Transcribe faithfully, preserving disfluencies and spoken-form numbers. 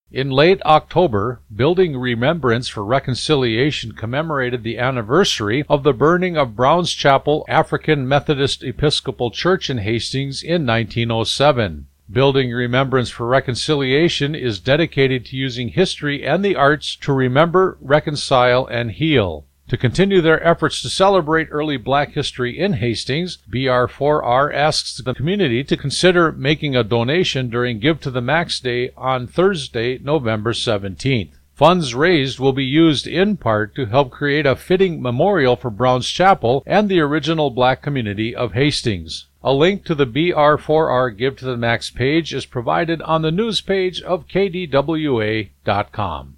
In late October, Building Remembrance for Reconciliation commemorated the anniversary of the burning of Brown's Chapel African Methodist Episcopal Church in Hastings in nineteen oh seven. Building Remembrance for Reconciliation is dedicated to using history and the arts to remember, reconcile, and heal. To continue their efforts to celebrate early black history in Hastings, B R four R asks the community to consider making a donation during Give to the Max Day on Thursday, November seventeenth. Funds raised will be used in part to help create a fitting memorial for Brown's Chapel and the original black community of Hastings. A link to the B R four R Give to the Max page is provided on the news page of K D W A dot com.